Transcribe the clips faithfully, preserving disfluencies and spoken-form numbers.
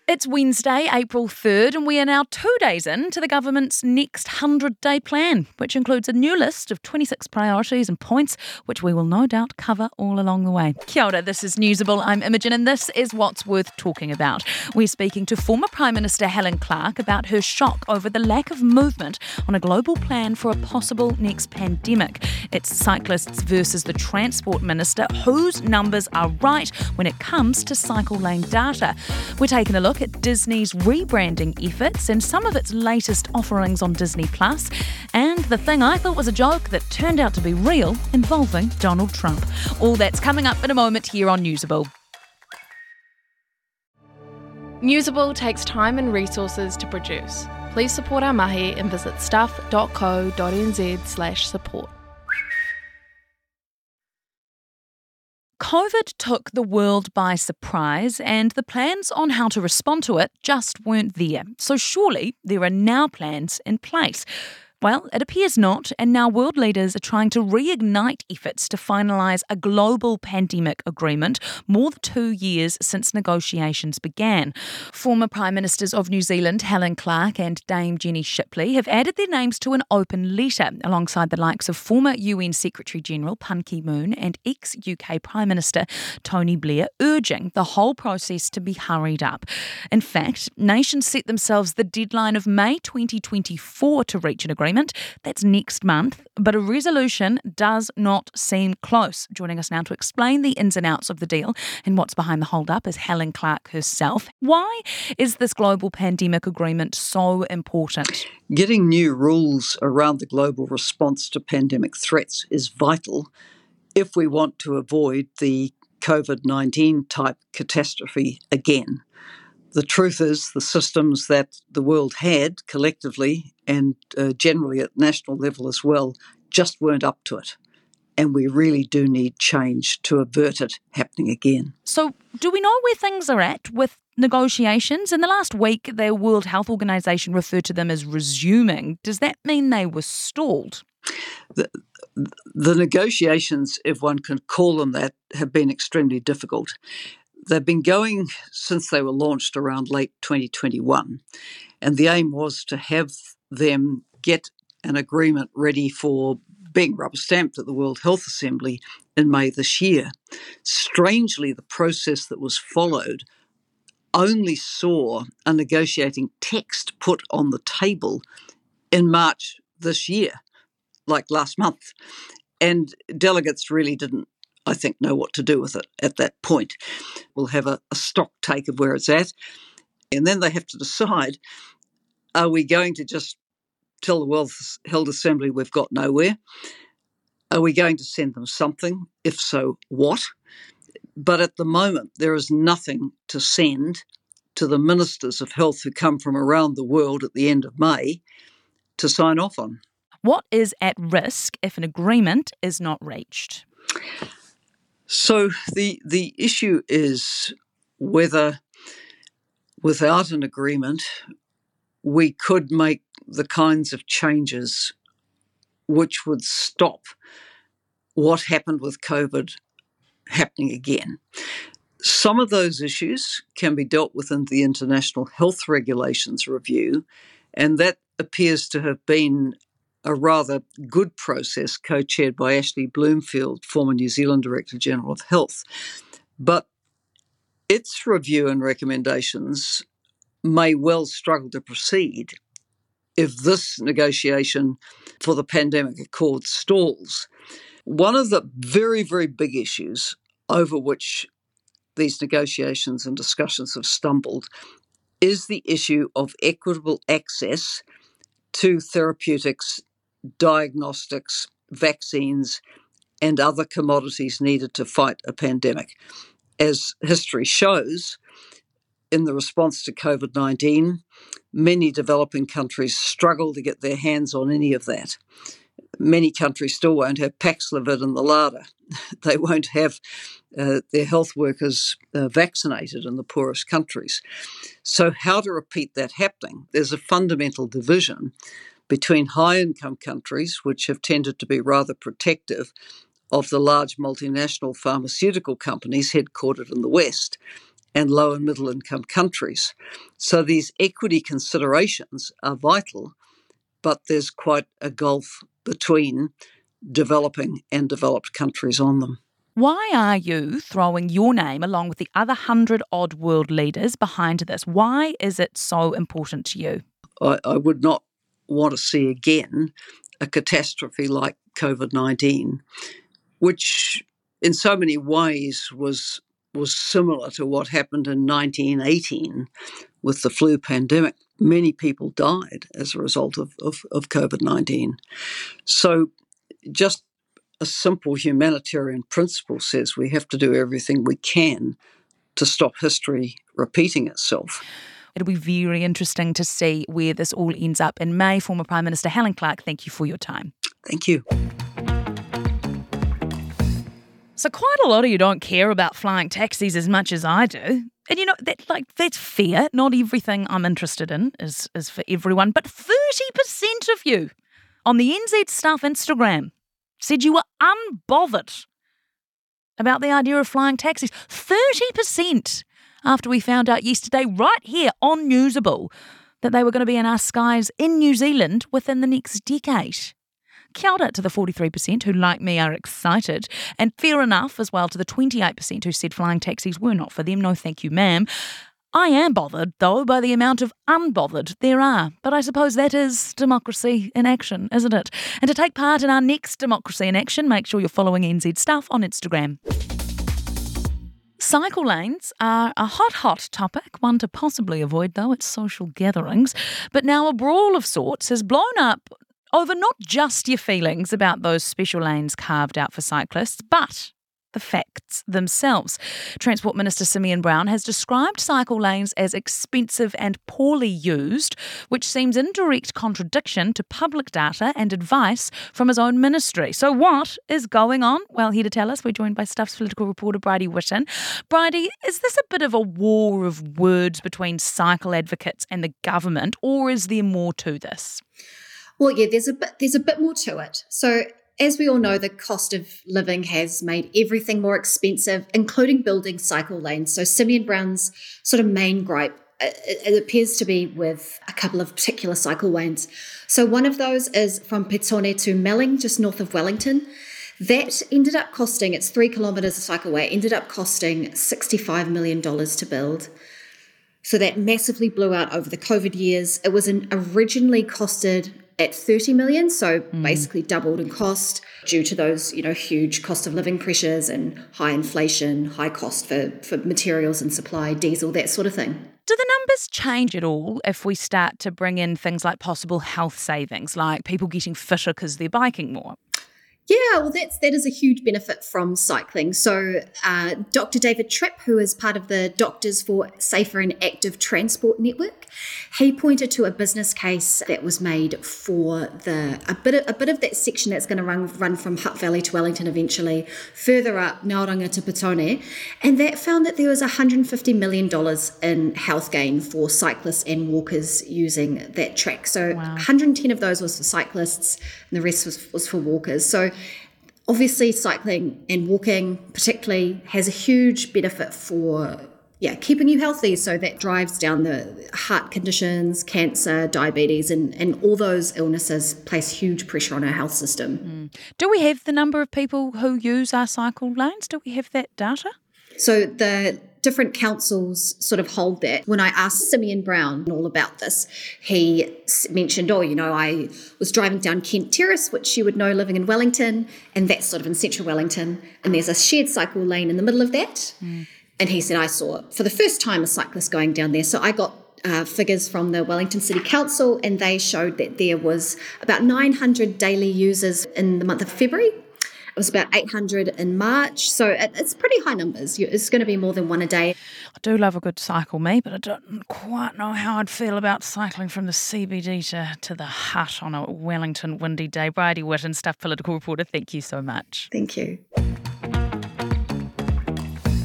It's Wednesday, April third, and we are now two days into the government's next hundred-day plan, which includes a new list of twenty-six priorities and points, which we will no doubt cover all along the way. Kia ora, this is Newsable. I'm Imogen, and this is what's worth talking about. We're speaking to former Prime Minister Helen Clark about her shock over the lack of movement on a global plan for a possible next pandemic. It's cyclists versus the Transport Minister, whose numbers are right when it comes to cycle lane data. We're taking a look at Disney's rebranding efforts and some of its latest offerings on Disney Plus, and the thing I thought was a joke that turned out to be real involving Donald Trump. All that's coming up in a moment here on Newsable. Newsable takes time and resources to produce. Please support our mahi and visit stuff.co.nz slash support. COVID took the world by surprise, and the plans on how to respond to it just weren't there. So surely there are now plans in place. Well, it appears not, and now world leaders are trying to reignite efforts to finalise a global pandemic agreement more than two years since negotiations began. Former Prime Ministers of New Zealand, Helen Clark and Dame Jenny Shipley, have added their names to an open letter alongside the likes of former U N Secretary-General Ban Ki-moon and ex-U K Prime Minister Tony Blair, urging the whole process to be hurried up. In fact, nations set themselves the deadline of May twenty twenty-four to reach an agreement. That's next month, but a resolution does not seem close. Joining us now to explain the ins and outs of the deal and what's behind the hold-up is Helen Clark herself. Why is this global pandemic agreement so important? Getting new rules around the global response to pandemic threats is vital if we want to avoid the COVID nineteen type catastrophe again. The truth is the systems that the world had collectively and uh, generally at national level as well just weren't up to it. And we really do need change to avert it happening again. So do we know where things are at with negotiations? In the last week, the World Health Organization referred to them as resuming. Does that mean they were stalled? The, the negotiations, if one can call them that, have been extremely difficult. They've been going since they were launched around late twenty twenty-one, and the aim was to have them get an agreement ready for being rubber stamped at the World Health Assembly in May this year. Strangely, the process that was followed only saw a negotiating text put on the table in March this year, like last month, and delegates really didn't, I think, know what to do with it at that point. We'll have a, a stock take of where it's at, and then they have to decide, are we going to just tell the World Health Assembly we've got nowhere? Are we going to send them something? If so, what? But at the moment, there is nothing to send to the ministers of health who come from around the world at the end of May to sign off on. What is at risk if an agreement is not reached? So the the issue is whether, without an agreement, we could make the kinds of changes which would stop what happened with COVID happening again. Some of those issues can be dealt with in the International Health Regulations Review, and that appears to have been a rather good process co-chaired by Ashley Bloomfield, former New Zealand Director-General of Health. But its review and recommendations may well struggle to proceed if this negotiation for the pandemic accord stalls. One of the very, very big issues over which these negotiations and discussions have stumbled is the issue of equitable access to therapeutics, diagnostics, vaccines, and other commodities needed to fight a pandemic. As history shows, in the response to COVID nineteen, many developing countries struggle to get their hands on any of that. Many countries still won't have Paxlovid in the larder. They won't have uh, their health workers uh, vaccinated in the poorest countries. So how to repeat that happening? There's a fundamental division between high-income countries, which have tended to be rather protective of the large multinational pharmaceutical companies headquartered in the West, and low and middle income countries. So these equity considerations are vital, but there's quite a gulf between developing and developed countries on them. Why are you throwing your name along with the other hundred odd world leaders behind this? Why is it so important to you? I, I would not want to see again a catastrophe like COVID nineteen, which in so many ways was was similar to what happened in nineteen eighteen with the flu pandemic. Many people died as a result of, of, of COVID nineteen. So just a simple humanitarian principle says we have to do everything we can to stop history repeating itself. It'll be very interesting to see where this all ends up in May. Former Prime Minister Helen Clark, thank you for your time. Thank you. So quite a lot of you don't care about flying taxis as much as I do. And you know, that like that's fair. Not everything I'm interested in is, is for everyone. But thirty percent of you on the N Z Stuff Instagram said you were unbothered about the idea of flying taxis. thirty percent after we found out yesterday, right here on Newsable, that they were going to be in our skies in New Zealand within the next decade. Kia ora to the forty-three percent who, like me, are excited. And fair enough as well to the twenty-eight percent who said flying taxis were not for them. No thank you, ma'am. I am bothered, though, by the amount of unbothered there are. But I suppose that is democracy in action, isn't it? And to take part in our next Democracy in Action, make sure you're following N Z Stuff on Instagram. Cycle lanes are a hot, hot topic, one to possibly avoid, though, at social gatherings. But now a brawl of sorts has blown up over not just your feelings about those special lanes carved out for cyclists, but the facts themselves. Transport Minister Simeon Brown has described cycle lanes as expensive and poorly used, which seems in direct contradiction to public data and advice from his own ministry. So what is going on? Well, here to tell us, we're joined by Stuff's political reporter Bridie Whitten. Bridie, is this a bit of a war of words between cycle advocates and the government, or is there more to this? Well, yeah, there's a bit, there's a bit more to it. So as we all know, the cost of living has made everything more expensive, including building cycle lanes. So Simeon Brown's sort of main gripe, it, it appears to be with a couple of particular cycle lanes. So one of those is from Petone to Melling, just north of Wellington. That ended up costing, it's three kilometres of cycleway, ended up costing sixty-five million dollars to build. So that massively blew out over the COVID years. It was an, originally costed at thirty million dollars, so mm. basically doubled in cost due to those, you know, huge cost of living pressures and high inflation, high cost for, for materials and supply, diesel, that sort of thing. Do the numbers change at all if we start to bring in things like possible health savings, like people getting fitter because they're biking more? Yeah, well, that's, that is a huge benefit from cycling. So uh, Doctor David Tripp, who is part of the Doctors for Safer and Active Transport Network, he pointed to a business case that was made for the a bit of, a bit of that section that's going to run, run from Hutt Valley to Wellington eventually, further up Nauranga to Petone, and that found that there was one hundred fifty million dollars in health gain for cyclists and walkers using that track. So wow. one hundred ten of those was for cyclists and the rest was, was for walkers. So obviously, cycling and walking particularly has a huge benefit for, yeah, keeping you healthy. So that drives down the heart conditions, cancer, diabetes, and, and all those illnesses place huge pressure on our health system. Mm. Do we have the number of people who use our cycle lanes? Do we have that data? So the different councils sort of hold that. When I asked Simeon Brown all about this, he mentioned, oh, you know, I was driving down Kent Terrace, which you would know living in Wellington, and that's sort of in central Wellington, and there's a shared cycle lane in the middle of that. Mm. And he said, I saw for the first time a cyclist going down there. So I got uh, figures from the Wellington City Council, and they showed that there was about nine hundred daily users in the month of February. It was about eight hundred in March, so it, it's pretty high numbers. It's going to be more than one a day. I do love a good cycle, me, but I don't quite know how I'd feel about cycling from the C B D to, to the Hutt on a Wellington windy day. Bridie Whitten, Stuff political reporter, thank you so much. Thank you.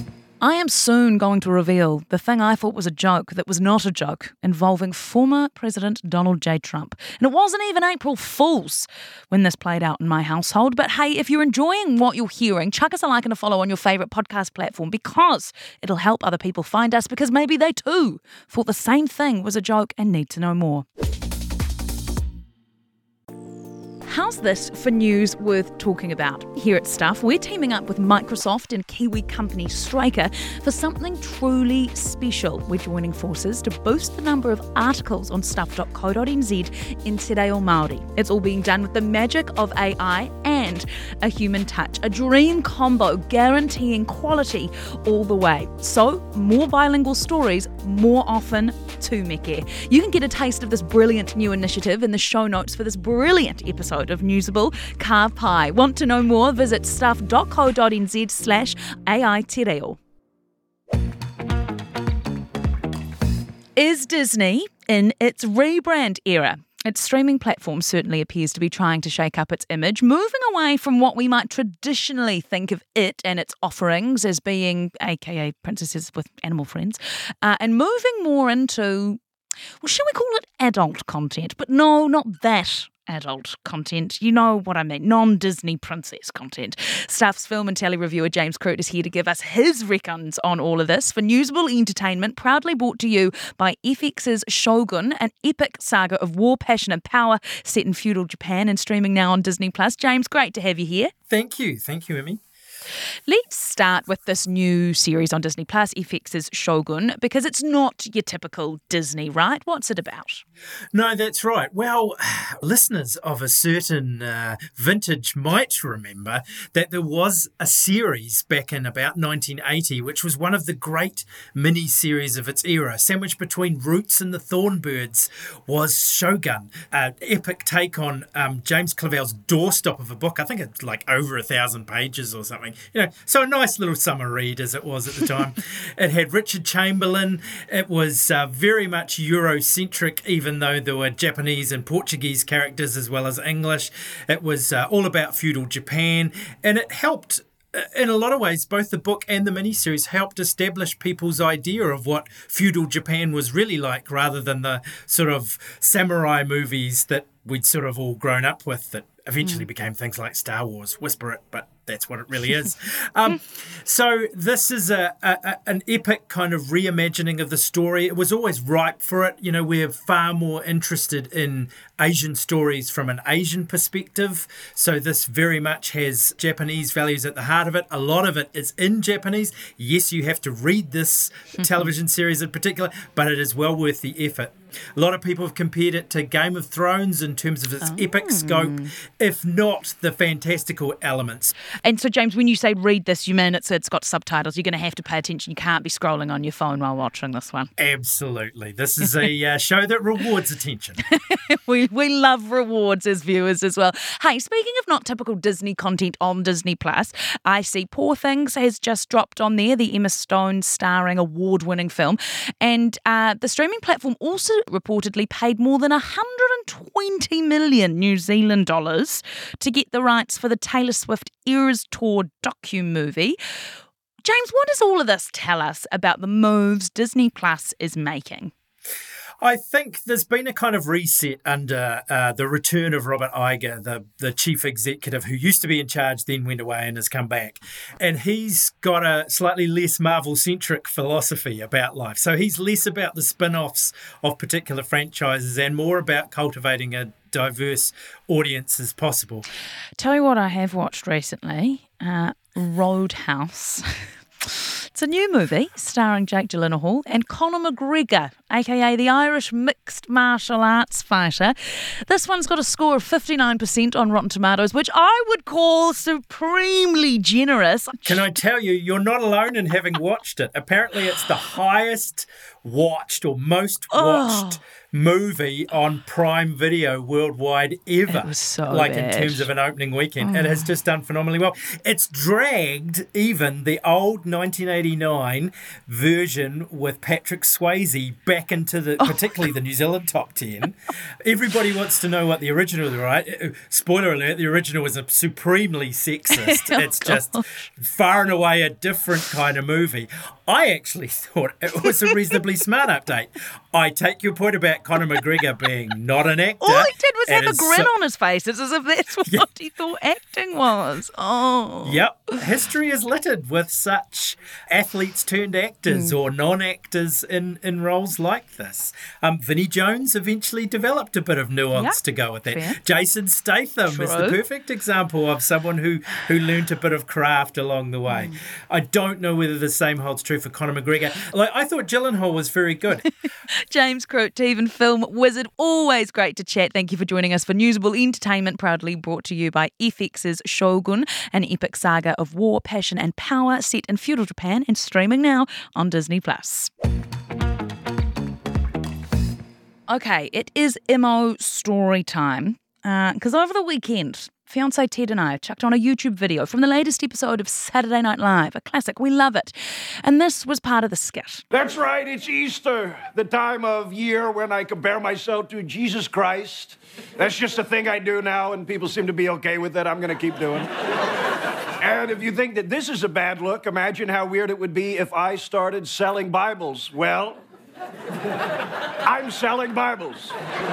I am soon going to reveal the thing I thought was a joke that was not a joke, involving former President Donald J. Trump. And it wasn't even April Fool's when this played out in my household. But hey, if you're enjoying what you're hearing, chuck us a like and a follow on your favourite podcast platform, because it'll help other people find us, because maybe they too thought the same thing was a joke and need to know more. How's this for news worth talking about? Here at Stuff, we're teaming up with Microsoft and Kiwi company Straker for something truly special. We're joining forces to boost the number of articles on stuff dot co dot n z in Te Reo Māori. It's all being done with the magic of A I and a human touch, a dream combo guaranteeing quality all the way. So, more bilingual stories more often to Meke. You can get a taste of this brilliant new initiative in the show notes for this brilliant episode of Newsable Ka Pai. Want to know more? Visit stuff dot co dot n z slash A I Te Reo. Is Disney in its rebrand era? Its streaming platform certainly appears to be trying to shake up its image, moving away from what we might traditionally think of it and its offerings as being, aka princesses with animal friends, uh, and moving more into, well, shall we call it adult content? But no, not that adult content. You know what I mean. Non-Disney princess content. Stuff's film and telly reviewer James Croot is here to give us his reckons on all of this. For Newsable Entertainment, proudly brought to you by F X's Shogun, an epic saga of war, passion and power set in feudal Japan and streaming now on Disney Plus. James, great to have you here. Thank you. Thank you, Emmy. Let's start with this new series on Disney Plus, F X's Shogun, because it's not your typical Disney, right? What's it about? No, that's right. Well, listeners of a certain uh, vintage might remember that there was a series back in about nineteen eighty, which was one of the great mini-series of its era. Sandwiched between Roots and the Thornbirds was Shogun, an epic take on um, James Clavell's doorstop of a book. I think it's like over a thousand pages or something. You know, so a nice little summer read as it was at the time. It had Richard Chamberlain. It was uh, very much Eurocentric, even though there were Japanese and Portuguese characters as well as English. It was uh, all about feudal Japan, and it helped, in a lot of ways, both the book and the miniseries helped establish people's idea of what feudal Japan was really like, rather than the sort of samurai movies that we'd sort of all grown up with that eventually mm. became things like Star Wars. Whisper it, but that's what it really is. Um, so this is a, a an epic kind of reimagining of the story. It was always ripe for it. You know, we're far more interested in Asian stories from an Asian perspective. So this very much has Japanese values at the heart of it. A lot of it is in Japanese. Yes, you have to read this television series in particular, but it is well worth the effort. A lot of people have compared it to Game of Thrones in terms of its oh. epic scope, if not the fantastical elements. And so, James, when you say read this, you mean it's it's got subtitles. You're going to have to pay attention. You can't be scrolling on your phone while watching this one. Absolutely. This is a uh, show that rewards attention. we we love rewards as viewers as well. Hey, speaking of not typical Disney content on Disney Plus, I see Poor Things has just dropped on there, the Emma Stone starring award-winning film. And uh, the streaming platform also reportedly paid more than one hundred twenty million New Zealand dollars to get the rights for the Taylor Swift Eras Tour docu-movie. James, what does all of this tell us about the moves Disney Plus is making? I think there's been a kind of reset under uh, the return of Robert Iger, the, the chief executive who used to be in charge, then went away and has come back. And he's got a slightly less Marvel-centric philosophy about life. So he's less about the spin-offs of particular franchises and more about cultivating a diverse audience as possible. Tell you what I have watched recently, uh, Roadhouse. It's a new movie starring Jake Gyllenhaal and Conor McGregor, aka the Irish mixed martial arts fighter. This one's got a score of fifty-nine percent on Rotten Tomatoes, which I would call supremely generous. Can I tell you, you're not alone in having watched it. Apparently it's the highest watched or most watched oh. movie on Prime Video worldwide ever. It was so Like bad. in terms of an opening weekend. Oh. It has just done phenomenally well. It's dragged even the old nineteen eighty-nine version with Patrick Swayze back into the, Oh. particularly the New Zealand top ten. Everybody wants to know what the original is, right? Spoiler alert, the original was a supremely sexist. Oh, It's just far and away a different kind of movie. I actually thought it was a reasonably smart update. I take your point about Conor McGregor being not an actor. All he did was and have a is grin so- on his face. It's as if that's what Yeah. he thought acting was. Oh. Yep. History is littered with such athletes turned actors Mm. or non-actors in, in roles like this. Um, Vinnie Jones eventually developed a bit of nuance Yep. to go with that. Fair. Jason Statham is the True. perfect example of someone who, who learnt a bit of craft along the way. Mm. I don't know whether the same holds true for Conor McGregor. Like, I thought Gyllenhaal was very good. James Crook, T V and film wizard. Always great to chat. Thank you for joining us for Newsable Entertainment, proudly brought to you by F X's Shogun, an epic saga of war, passion and power set in feudal Japan and streaming now on Disney Plus. Okay, it is M O story time. Because uh, over the weekend, fiancé Ted and I chucked on a YouTube video from the latest episode of Saturday Night Live, a classic. We love it. And this was part of the skit. That's right, it's Easter, the time of year when I compare myself to Jesus Christ. That's just a thing I do now, and people seem to be okay with it. I'm going to keep doing it. And if you think that this is a bad look, imagine how weird it would be if I started selling Bibles. Well, I'm selling Bibles.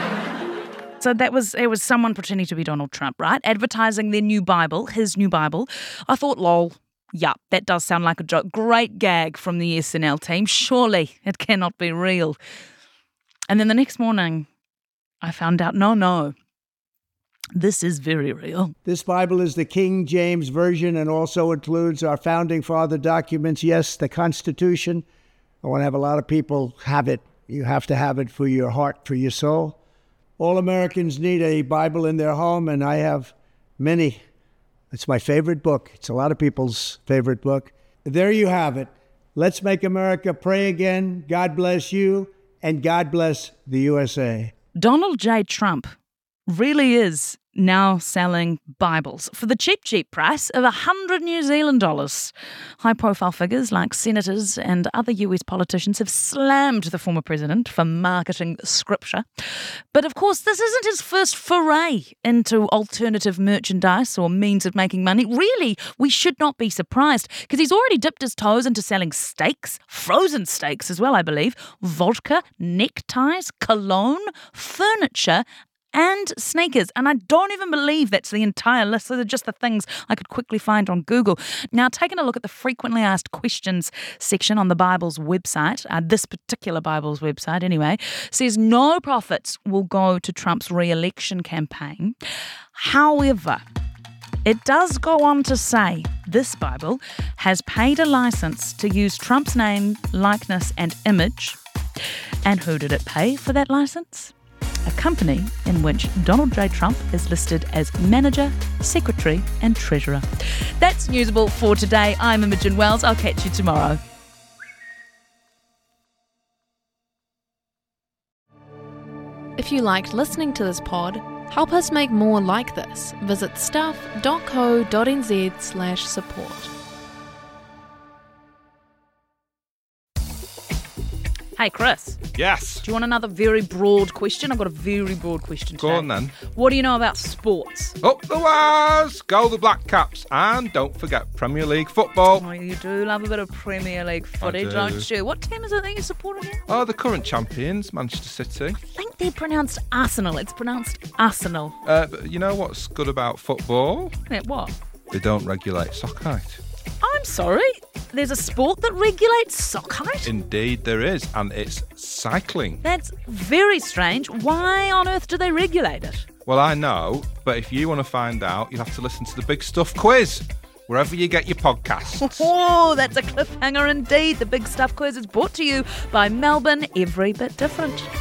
So that was, it was someone pretending to be Donald Trump, right? Advertising their new Bible, his new Bible. I thought, lol, yeah, that does sound like a joke. Great gag from the S N L team. Surely it cannot be real. And then the next morning, I found out, no, no, this is very real. This Bible is the King James Version and also includes our Founding Father documents. Yes, the Constitution. I want to have a lot of people have it. You have to have it for your heart, for your soul. All Americans need a Bible in their home, and I have many. It's my favorite book. It's a lot of people's favorite book. There you have it. Let's make America pray again. God bless you, and God bless the U S A. Donald J. Trump really is now selling Bibles for the cheap, cheap price of one hundred New Zealand dollars. High-profile figures like senators and other U S politicians have slammed the former president for marketing scripture. But of course, this isn't his first foray into alternative merchandise or means of making money. Really, we should not be surprised because he's already dipped his toes into selling steaks, frozen steaks as well, I believe, vodka, neckties, cologne, furniture, and sneakers. And I don't even believe that's the entire list. Those are just the things I could quickly find on Google. Now, taking a look at the frequently asked questions section on the Bible's website, uh, this particular Bible's website anyway, says no profits will go to Trump's re-election campaign. However, it does go on to say this Bible has paid a license to use Trump's name, likeness and image. And who did it pay for that license? A company in which Donald J. Trump is listed as manager, secretary and treasurer. That's Newsable for today. I'm Imogen Wells. I'll catch you tomorrow. If you liked listening to this pod, help us make more like this. Visit stuff.co.nz slash support. Hey, Chris, Yes. do you want another very broad question? I've got a very broad question today. Go on then. What do you know about sports? Up the wires! Go the Black Caps. And don't forget Premier League football. Oh, you do love a bit of Premier League footy, do. don't you? What team is it that you support again? Oh, the current champions, Manchester City. I think they're pronounced Arsenal. It's pronounced Arsenal. Uh, but you know what's good about football? Yeah, what? They don't regulate sock height. I'm sorry. There's a sport that regulates sock height? Indeed there is, and it's cycling. That's very strange. Why on earth do they regulate it? Well, I know, but if you want to find out, you'll have to listen to the Big Stuff quiz, wherever you get your podcasts. Oh, that's a cliffhanger indeed. The Big Stuff Quiz is brought to you by Melbourne Every Bit Different.